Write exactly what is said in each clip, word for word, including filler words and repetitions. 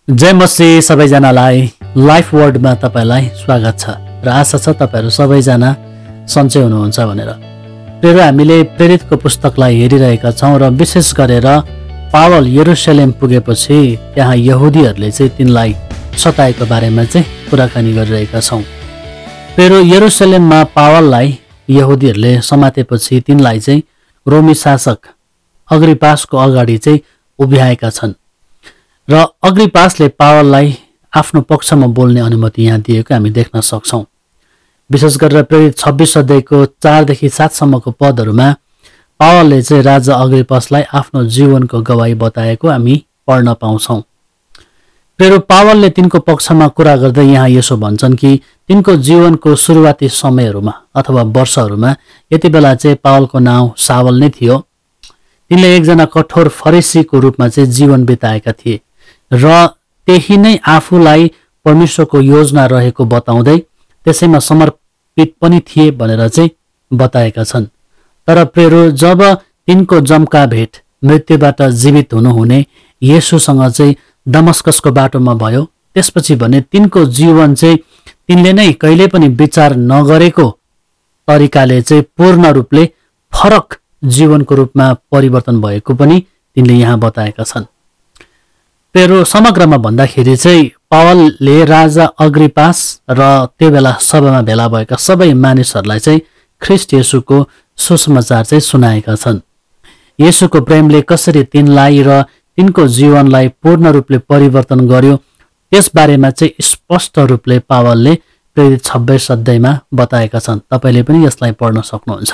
जय मसीह सबैजनालाई लाइफ वर्डमा तपाईलाई स्वागत छ र आशा छ तपाईहरु सबैजना सन्चै हुनुहुन्छ भनेर। प्रेर हामीले प्रेरितको पुस्तकलाई हेरिरहेका छौं र विशेष गरेर पावल यरुशलेम पुगेपछि त्यहाँ यहुदीहरूले चाहिँ तिनलाई सताएको बारेमा चाहिँ कुराकानी गरिरहेका छौं। प्रेर यरुशलेममा पावललाई यहुदीहरूले समातेपछि तिनलाई चाहिँ रोमी शासक अग्रिपासको अगाडि चाहिँ उभ्याएका छन् र अग्रिपासले पावललाई आफ्नो पक्षमा बोल्ने अनुमति यहाँ दिएको हामी देख्न सक्छौं। विशेष गरेर प्रेरित छब्बीस अध्यायको चार देखि सात सम्मको पदहरूमा पावलले चाहिँ राजा अग्रिपासलाई आफ्नो जीवनको गवाही बताएको हामी पढ्न पाउँछौं। प्रेरो पावलले तिनको पक्षमा कुरा गर्दै यहाँ यसो भन्छन् कि तिनको जीवनको सुरुवाती समयहरूमा अथवा वर्षहरूमा यति बेला चाहिँ पावलको नाउँ सावल नै थियो। तिनले एकजना कठोर फरिसीको रूपमा चाहिँ जीवन बिताएका थिए र त्यही नै आफूलाई परमेश्वरको योजना रहेको बताउँदै त्यसैमा समर्पित पनि थिए भनेर चाहिँ बताएका छन्। तर प्रेरो जब तिनको जम्का भेट मृत्युबाट जीवित हुनुहुने येशूसँग चाहिँ दमस्कसको बाटोमा भयो, त्यसपछि भने तिनको जीवन चाहिँ तिनले नै कहिले पनि विचार नगरेको तरिकाले चाहिँ पूर्ण रूपले फरक जीवनको रूपमा परिवर्तन भएको पनि तिनले यहाँ बताएका छन्। प्रेरो समग्रमा भन्दाखेरि चाहिँ पावलले राजा अग्रिपास र त्यो बेला सभामा भेला भएका सबै मानिसहरूलाई चाहिँ ख्रीष्ट येशूको सुसमाचार चाहिँ सुनाएका छन्। येशूको प्रेमले कसरी तिनलाई र तिनको जीवनलाई पूर्ण रूपले परिवर्तन गर्यो त्यस बारेमा चाहिँ स्पष्ट रूपले पावलले प्रेरित छब्बीस अध्यायमा बताएका छन्। तपाईले पनि यसलाई पढ्न सक्नुहुन्छ।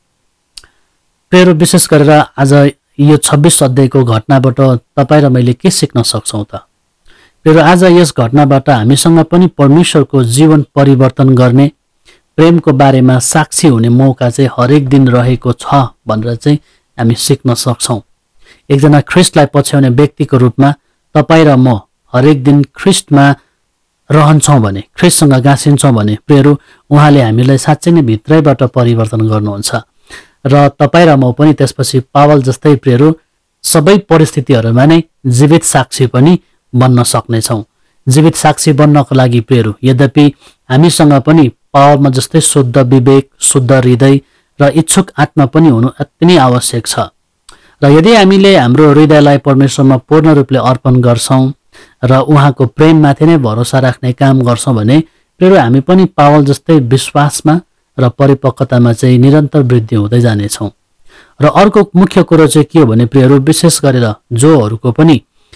प्रेरो विशेष गरेर आज यो छब्बीस अध्यायको घटनाबाट तपाईँ र मैले के सिक्न सक्छौं त? प्रेरो आज यस घटनाबाट हामीसँग पनि परमेश्वरको जीवन परिवर्तन गर्ने प्रेमको बारेमा साक्षी हुने मौका चाहिँ हरेक दिन रहेको छ भनेर चाहिँ हामी सिक्न सक्छौं। एकजना ख्रीष्टलाई पछ्याउने व्यक्तिको रूपमा तपाईँ र म हरेक दिन ख्रीष्टमा रहन्छौं भने, ख्रीष्टसँग गाँसिन्छौं भने प्रेरो उहाँले हामीलाई साँच्चै नै भित्रैबाट परिवर्तन गर्नुहुन्छ र तपाईँ र म पनि त्यसपछि पावल जस्तै प्रेरो सबै परिस्थितिहरूमा नै जीवित साक्षी पनि बन्न सक्नेछौं। जीवित साक्षी बन्नको लागि प्रेरो यद्यपि हामीसँग पनि पावलमा जस्तै शुद्ध विवेक, शुद्ध हृदय र इच्छुक आत्मा पनि हुनु अति नै आवश्यक छ। र यदि हामीले हाम्रो हृदयलाई परमेश्वरमा पूर्ण रूपले अर्पण गर्छौं र उहाँको प्रेममाथि नै भरोसा राख्ने काम गर्छौं भने प्रेरो हामी पनि पावल जस्तै विश्वासमा र परिपक्वतामा चाहिँ निरन्तर वृद्धि हुँदै जानेछौं। र अर्को मुख्य कुरो चाहिँ के हो भने प्रेरो विशेष गरेर जोहरूको पनि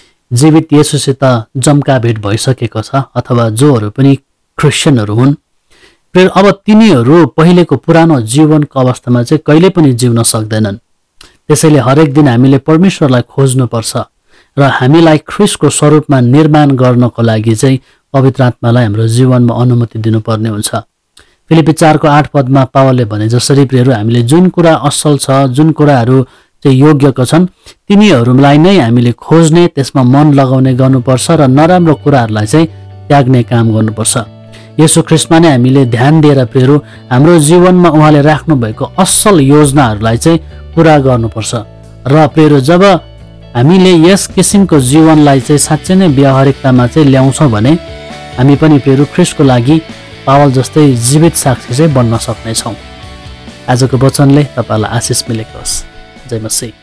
जीवित येशूसित जम्का भेट भइसकेको छ अथवा जोहरू पनि क्रिश्चियनहरू हुन्, प्रेरो अब तिनीहरू पहिलेको पुरानो जीवनको अवस्थामा चाहिँ कहिले पनि जिउन सक्दैनन्। त्यसैले हरेक दिन हामीले परमेश्वरलाई खोज्नुपर्छ र हामीलाई ख्रीष्टको स्वरूपमा निर्माण गर्नको लागि चाहिँ पवित्र आत्मालाई हाम्रो जीवनमा अनुमति दिनुपर्ने हुन्छ। फिलिपी चारको आठ पदमा पावलले भने जसरी प्रेरो हामीले जुन कुरा असल छ, जुन कुराहरू चाहिँ योग्यको छन् तिनीहरूलाई नै हामीले खोज्ने, त्यसमा मन लगाउने गर्नुपर्छ र नराम्रो कुराहरूलाई चाहिँ त्याग्ने काम गर्नुपर्छ। येशू ख्रीष्टमा नै हामीले ध्यान दिएर प्रेरो हाम्रो जीवनमा उहाँले राख्नु भएको असल योजनाहरूलाई चाहिँ पूरा गर्नुपर्छ। र प्रेरो जब हामीले यस किसिमको जीवनलाई चाहिँ साँच्चै नै व्यावहारिकतामा चाहिँ ल्याउँछौं भने हामी पनि प्रेरो ख्रीष्टको लागि पावल जस्तै जीवित साक्षी चाहिँ बन्न सक्नेछौं। आजको वचनले तपाईलाई आशिष मिलेको होस्। जय मसीह।